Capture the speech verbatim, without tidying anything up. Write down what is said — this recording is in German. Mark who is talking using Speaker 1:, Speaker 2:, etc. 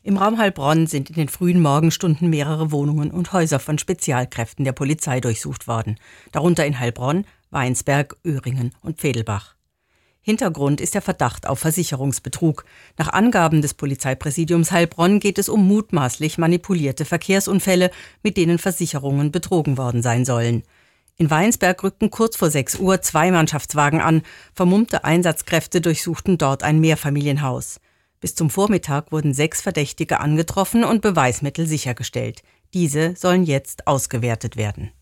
Speaker 1: Im Raum Heilbronn sind in den frühen Morgenstunden mehrere Wohnungen und Häuser von Spezialkräften der Polizei durchsucht worden, darunter in Heilbronn, Weinsberg, Öhringen und Vedelbach. Hintergrund ist der Verdacht auf Versicherungsbetrug. Nach Angaben des Polizeipräsidiums Heilbronn geht es um mutmaßlich manipulierte Verkehrsunfälle, mit denen Versicherungen betrogen worden sein sollen. In Weinsberg rückten kurz vor sechs Uhr zwei Mannschaftswagen an. Vermummte Einsatzkräfte durchsuchten dort ein Mehrfamilienhaus. Bis zum Vormittag wurden sechs Verdächtige angetroffen und Beweismittel sichergestellt. Diese sollen jetzt ausgewertet werden.